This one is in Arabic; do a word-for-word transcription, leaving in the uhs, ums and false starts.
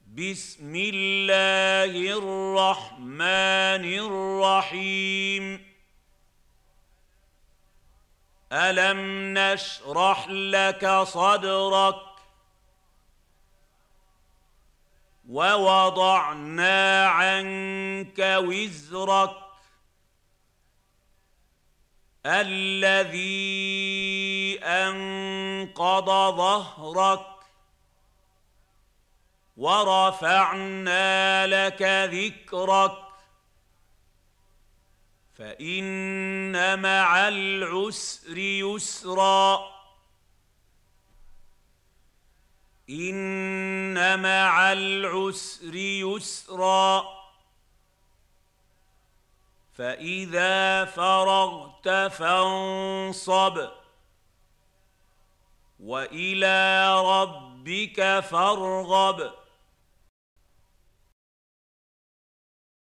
بسم الله الرحمن الرحيم ألم نشرح لك صدرك ووضعنا عنك وزرك الذي أنقض ظهرك ورفعنا لك ذكرك فإن مع العسر يسرا إن مع العسر يسرا فإذا فرغت فانصب وإلى ربك فارغب